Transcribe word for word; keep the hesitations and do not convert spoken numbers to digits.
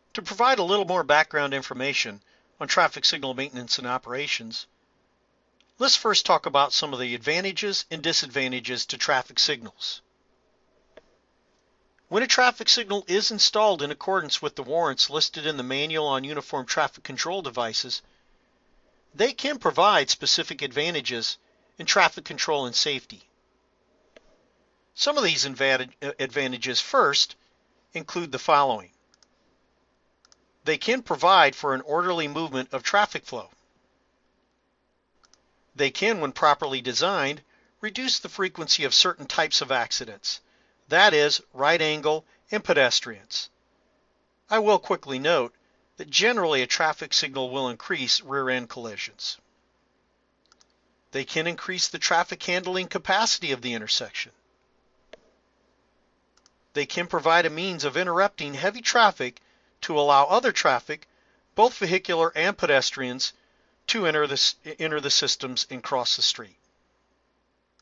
To provide a little more background information on traffic signal maintenance and operations, let's first talk about some of the advantages and disadvantages to traffic signals. When a traffic signal is installed in accordance with the warrants listed in the Manual on Uniform Traffic Control Devices, they can provide specific advantages in traffic control and safety. Some of these advantages first include the following. They can provide for an orderly movement of traffic flow. They can, when properly designed, reduce the frequency of certain types of accidents, that is, right angle and pedestrians. I will quickly note that generally a traffic signal will increase rear-end collisions. They can increase the traffic handling capacity of the intersection. They can provide a means of interrupting heavy traffic to allow other traffic, both vehicular and pedestrians, to enter the, enter the systems and cross the street.